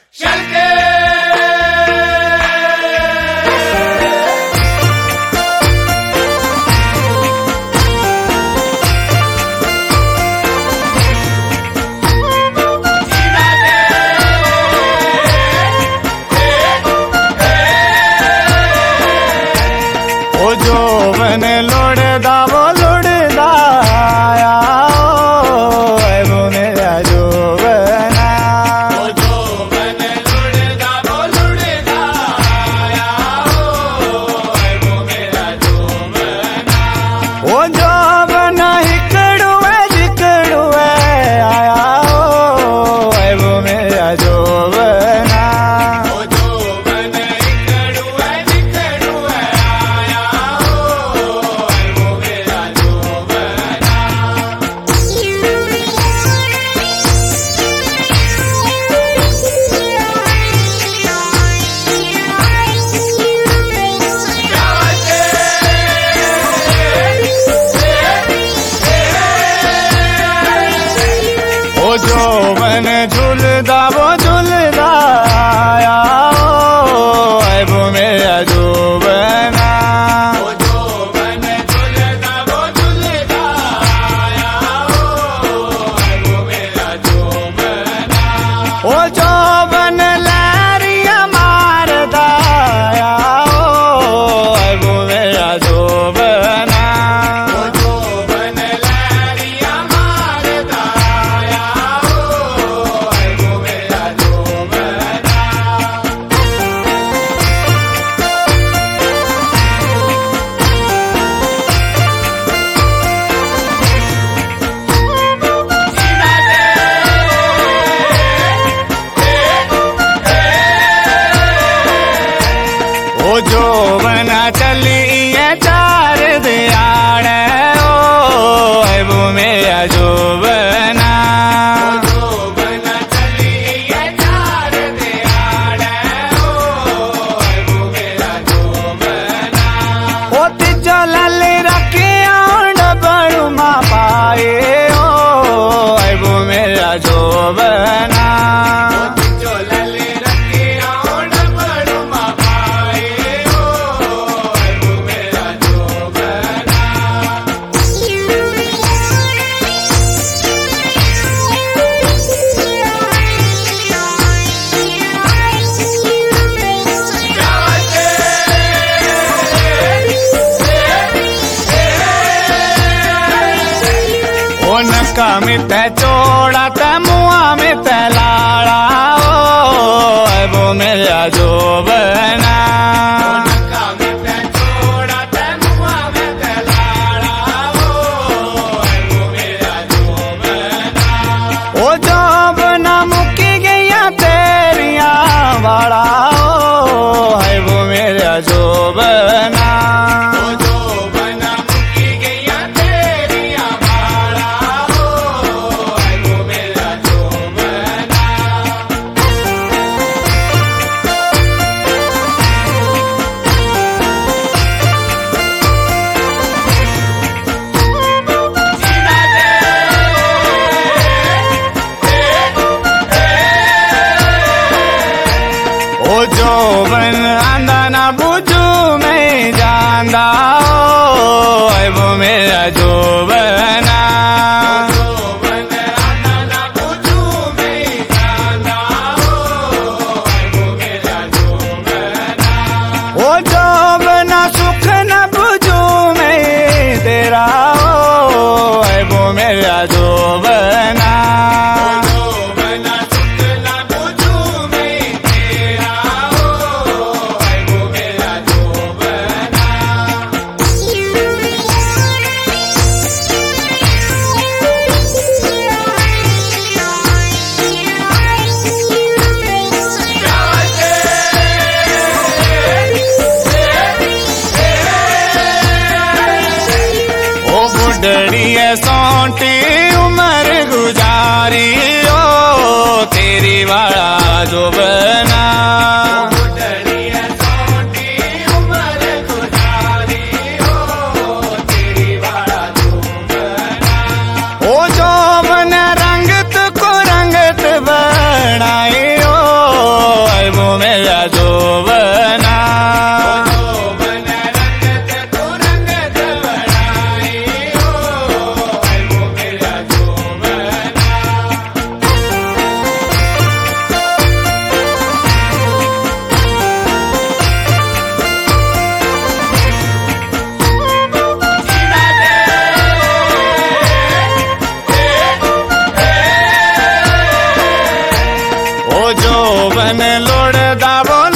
जोवन लुड़दा वो लुड़दा आया वो मेरा जोवना। वो जोवन लुड़दा वो लुड़दा आया वो मेरा जोवना। वो जोवन हिकड़ुए जिकड़ुए आया वो मेरा जोवना। जोवन झूलदा वो झूलदा आया वो मेरा जोवना। वो जोवन झूलदा वो झूलदा आया वो मेरा जोवना। वो जोवन लहरियां मारदा आया वो मेरा जोवना। जोवन चली चार दिहाड़े वो मेरा जोवना। जोवन चली चार दिहाड़े वो मेरा जोवना। ओ तिजो लल रखिया डबड़ू मा पाए वो मेरा जोवना। नका में ते चोड़ा ते मुआ में ते लाड़ा वो मेरा जोवना। नका में ते चोड़ा ते मुआ में ते लाड़ा वो मेरा जोवना। ओ जोवना मुक्की गया तेरिया वाड़ा वो मेरा जोवना। जोवन आंदा ना बुझू में जांदा वो मेरा जोवना। जोवन आंदा ना बुझू में जांदा वो मेरा जोवना। वो जोवना सुख न बुझू में तेरा वो मेरा जोवना। बुढ़ड़िए सौंटी उम्र गुजारी तेरी वाला जोवना। बुढ़ड़िए सौंटी उम्र गुजारी तेरी वाला जोवना। ओ जोवन रंगत को रंगत बनाए जो बन लोड़ दावो